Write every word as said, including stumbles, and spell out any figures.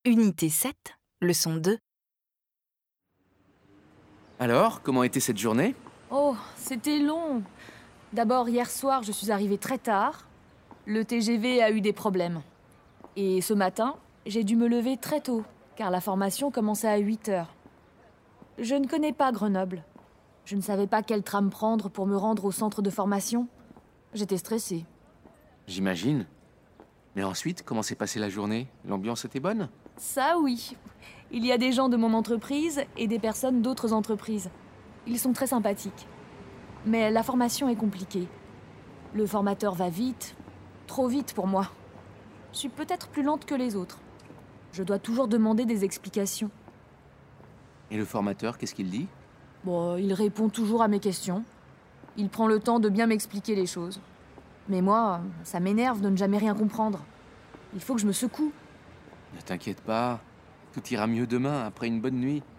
Unité sept, leçon deux. Alors, comment était cette journée? Oh, c'était long. D'abord, hier soir, je suis arrivée très tard. Le T G V a eu des problèmes. Et ce matin, j'ai dû me lever très tôt, car la formation commençait à huit heures. Je ne connais pas Grenoble. Je ne savais pas quel tram prendre pour me rendre au centre de formation. J'étais stressée. J'imagine. Mais ensuite, comment s'est passée la journée? L'ambiance était bonne? Ça, oui. Il y a des gens de mon entreprise et des personnes d'autres entreprises. Ils sont très sympathiques. Mais la formation est compliquée. Le formateur va vite, trop vite pour moi. Je suis peut-être plus lente que les autres. Je dois toujours demander des explications. Et le formateur, qu'est-ce qu'il dit? Bon, il répond toujours à mes questions. Il prend le temps de bien m'expliquer les choses. Mais moi, ça m'énerve de ne jamais rien comprendre. Il faut que je me secoue. Ne t'inquiète pas, tout ira mieux demain, après une bonne nuit.